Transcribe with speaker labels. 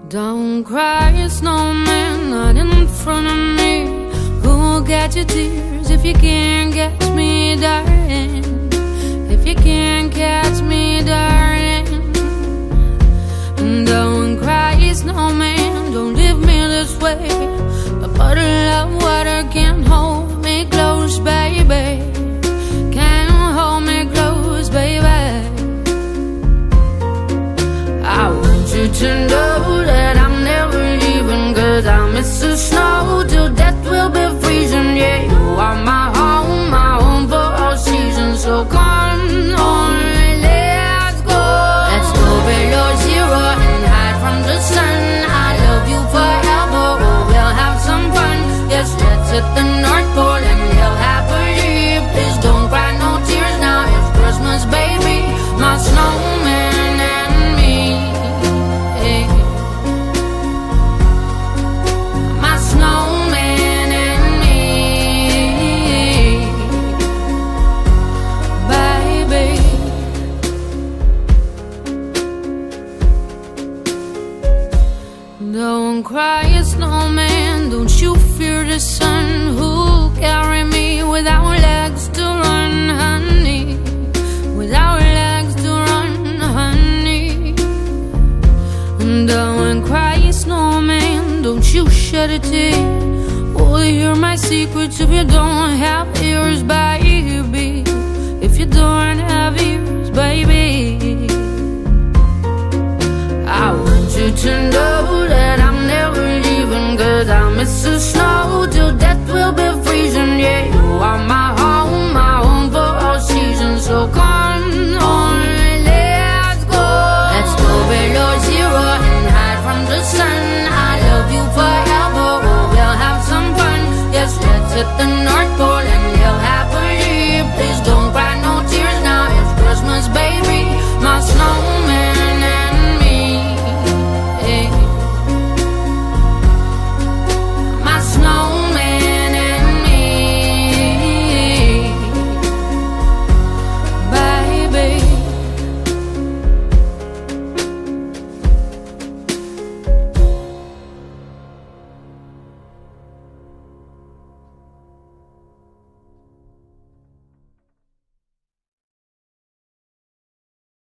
Speaker 1: Don't cry, snowman, not in front of me. Who'll get your tears if you can't catch me, darling? If you can't catch me, darling. Don't cry, snowman, don't leave me this way. A bottle of water can't hold me close, baby. Can't hold me close, baby. I want you to know that I'm never leaving, 'cause I miss the snow till death will be freezing. Yeah, you are my home for all seasons. So come on, let's go. Let's go below zero and hide from the sun. I love you forever, oh, we'll have some fun. Yes, let's hit the North Pole and live happily. Please don't cry no tears now, it's Christmas, baby. My snowman and me. My snowman and me, baby. Don't cry, snowman, don't you fear the sun. Who'll carry me without legs to run, honey? Without legs to run, honey. Don't cry, snowman, don't you shed a tear. Oh, hear my secrets if you don't have ears, baby.